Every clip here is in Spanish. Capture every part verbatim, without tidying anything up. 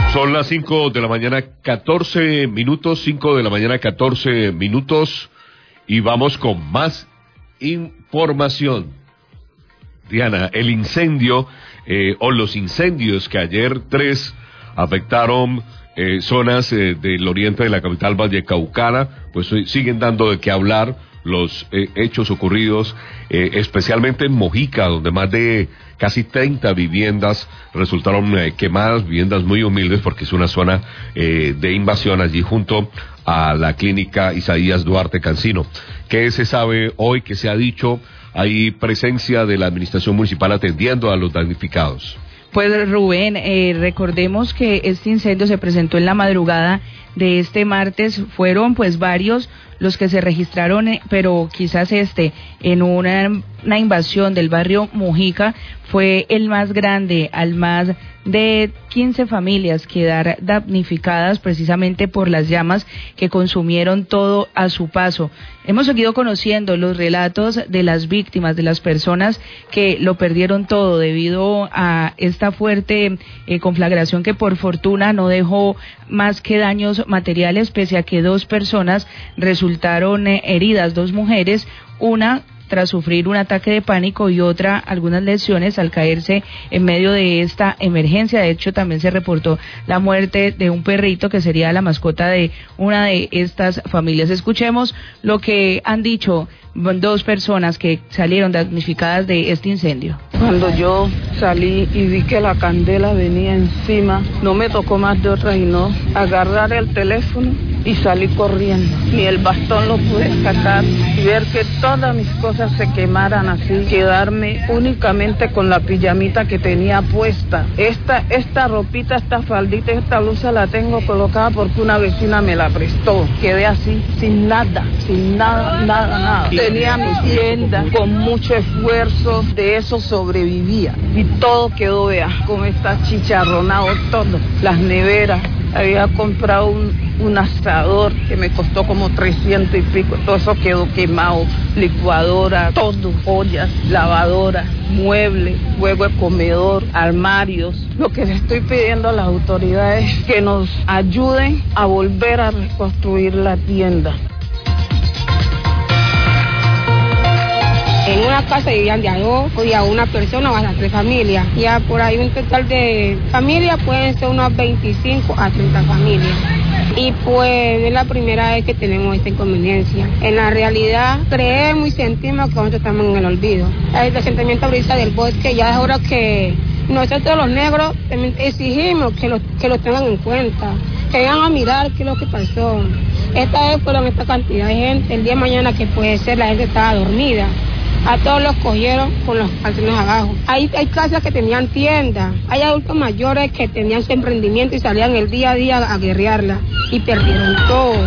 Son las cinco de la mañana, catorce minutos, cinco de la mañana, catorce minutos, y vamos con más información. Diana, el incendio, eh, o los incendios que ayer tres afectaron eh, zonas eh, del oriente de la capital vallecaucana, pues eh, siguen dando de qué hablar los eh, hechos ocurridos, eh, especialmente en Mojica, donde más de casi treinta viviendas resultaron eh, quemadas, viviendas muy humildes, porque es una zona eh, de invasión allí junto a la clínica Isaías Duarte Cancino. ¿Qué se sabe hoy? ¿Qué se ha dicho? ¿Hay presencia de la administración municipal atendiendo a los damnificados? Pues Rubén, eh, recordemos que este incendio se presentó en la madrugada de este martes. Fueron pues varios los que se registraron, eh, pero quizás este, en una, una invasión del barrio Mojica, fue el más grande. Al más de quince familias quedar damnificadas precisamente por las llamas que consumieron todo a su paso. Hemos seguido conociendo los relatos de las víctimas, de las personas que lo perdieron todo debido a esta fuerte eh, conflagración que por fortuna no dejó más que daños materiales, pese a que dos personas resultaron eh, heridas, dos mujeres, una tras sufrir un ataque de pánico y otra algunas lesiones al caerse en medio de esta emergencia. De hecho, también se reportó la muerte de un perrito que sería la mascota de una de estas familias. Escuchemos lo que han dicho dos personas que salieron damnificadas de este incendio. Cuando yo salí y vi que la candela venía encima, no me tocó más de otra sino agarrar el teléfono y salí corriendo. Ni el bastón lo pude sacar y ver que todas mis cosas se quemaran así, quedarme únicamente con la pijamita que tenía puesta. Esta, esta ropita, esta faldita, esta blusa la tengo colocada porque una vecina me la prestó. Quedé así, sin nada, sin nada, nada, nada. Tenía mi tienda, con mucho esfuerzo, de eso sobrevivía. Y todo quedó, vea, como está chicharronado todo. Las neveras, había comprado un, un asador que me costó como trescientos y pico, todo eso quedó quemado, licuadora, todo, ollas, lavadora, muebles, juego de comedor, armarios. Lo que le estoy pidiendo a las autoridades es que nos ayuden a volver a reconstruir la tienda. En una casa vivían de a dos, o de a una persona o hasta tres familias. Ya por ahí un total de familias pueden ser unas veinticinco a treinta familias. Y pues es la primera vez que tenemos esta inconveniencia. En la realidad creemos y sentimos que nosotros estamos en el olvido. El asentamiento brisa del bosque ya es hora que nosotros los negros exigimos que los, que los tengan en cuenta, que vengan a mirar qué es lo que pasó. Esta vez fueron esta cantidad de gente, el día de mañana que puede ser la gente estaba dormida. A todos los cogieron con los calzones abajo. Hay, hay casas que tenían tiendas, hay adultos mayores que tenían su emprendimiento y salían el día a día a guerrearla y perdieron todo.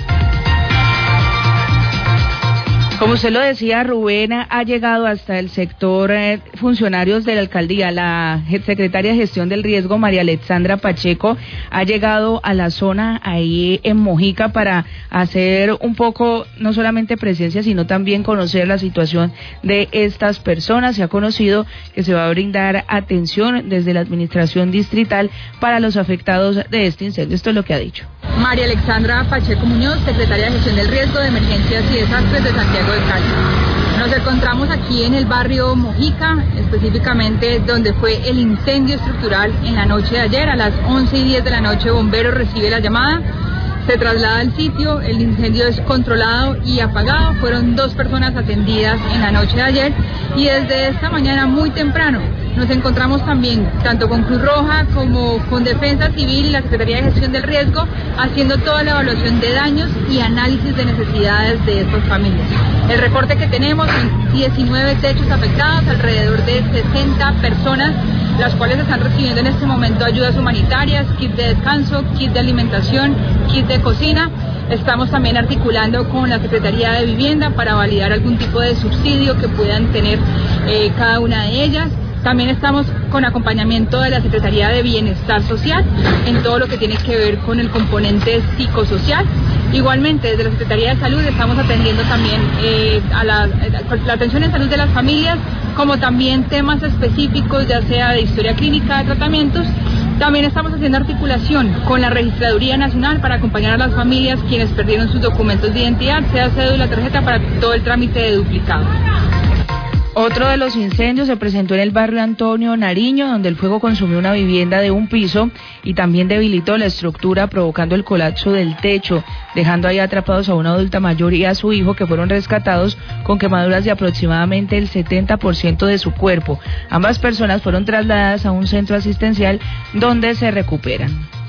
Como usted lo decía, Rubén, ha llegado hasta el sector eh, funcionarios de la alcaldía. La secretaria de Gestión del Riesgo, María Alexandra Pacheco, ha llegado a la zona ahí en Mojica para hacer un poco, no solamente presencia, sino también conocer la situación de estas personas. Se ha conocido que se va a brindar atención desde la administración distrital para los afectados de este incendio. Esto es lo que ha dicho María Alexandra Pacheco Muñoz, secretaria de Gestión del Riesgo de Emergencias y Desastres de Santiago de Cali. Nos encontramos aquí en el barrio Mojica, específicamente donde fue el incendio estructural en la noche de ayer. A las once y diez de la noche, bomberos recibe la llamada, se traslada al sitio, el incendio es controlado y apagado. Fueron dos personas atendidas en la noche de ayer y desde esta mañana muy temprano nos encontramos también tanto con Cruz Roja como con Defensa Civil y la Secretaría de Gestión del Riesgo haciendo toda la evaluación de daños y análisis de necesidades de estas familias. El reporte que tenemos son diecinueve techos afectados, alrededor de sesenta personas, las cuales están recibiendo en este momento ayudas humanitarias, kit de descanso, kit de alimentación, kit de cocina. Estamos también articulando con la Secretaría de Vivienda para validar algún tipo de subsidio que puedan tener eh, cada una de ellas. También estamos con acompañamiento de la Secretaría de Bienestar Social en todo lo que tiene que ver con el componente psicosocial. Igualmente, desde la Secretaría de Salud estamos atendiendo también eh, a la, la atención en salud de las familias, como también temas específicos, ya sea de historia clínica, de tratamientos, También estamos haciendo articulación con la Registraduría Nacional para acompañar a las familias quienes perdieron sus documentos de identidad, sea cédula, tarjeta, para todo el trámite de duplicado. Otro de los incendios se presentó en el barrio Antonio Nariño, donde el fuego consumió una vivienda de un piso y también debilitó la estructura, provocando el colapso del techo, dejando ahí atrapados a una adulta mayor y a su hijo, que fueron rescatados con quemaduras de aproximadamente el setenta por ciento de su cuerpo. Ambas personas fueron trasladadas a un centro asistencial donde se recuperan.